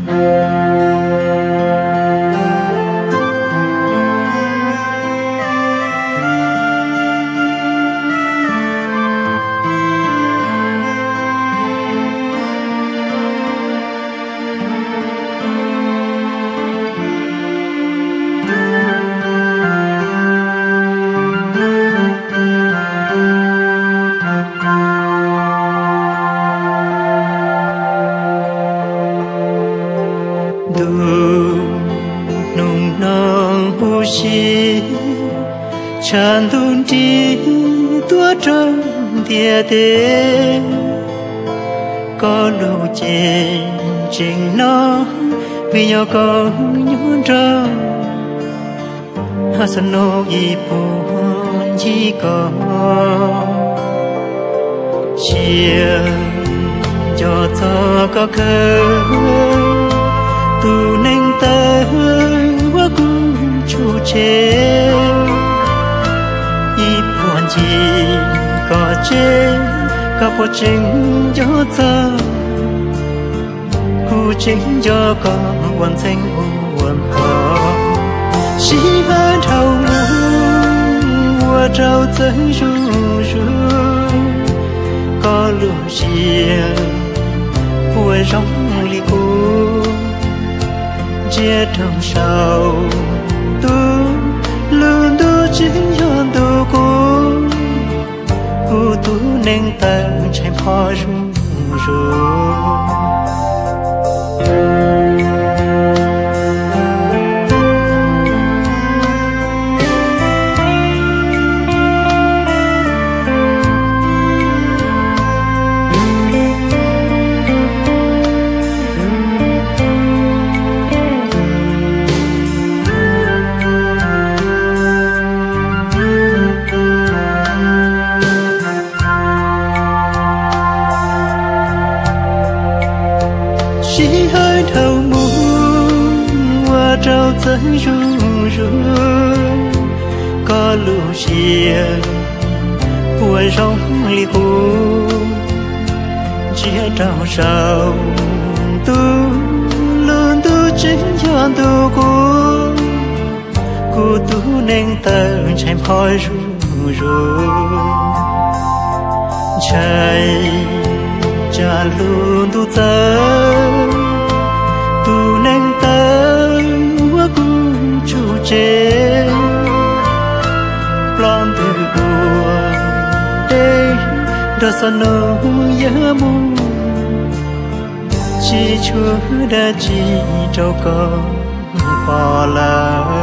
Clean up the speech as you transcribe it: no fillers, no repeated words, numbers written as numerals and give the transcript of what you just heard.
nung nong hu shi chan dun ti tua trong địa tế có lũ chê trình nó vì nhau có nhún ra ha san no y buồn chỉ có chia cho có cơ tu nên ta quá cũng chu chế y buồn chỉ có chế có bộ chính cho ta cụ chính cho con quan sinh buồn khó chỉ hơn thâu mua trâu tới ru ru có lũ chia vui rong li cu chia trong sầu tu luôn tu chính yon tu cu tu nên tận trái phò ru ru chỉ hơi thâu muốn qua trâu tới ru ru có lũ chia vui rong li cu chia trâu sầu tu luôn tu chính cho tu cu tu nên tận trái phôi ru ru trái cha luôn tu tơ tu nên tơ quá cũng chu chế plan từ buồn đây đó sao nó nhớ mong chỉ chúa đã chỉ cho con bỏ lại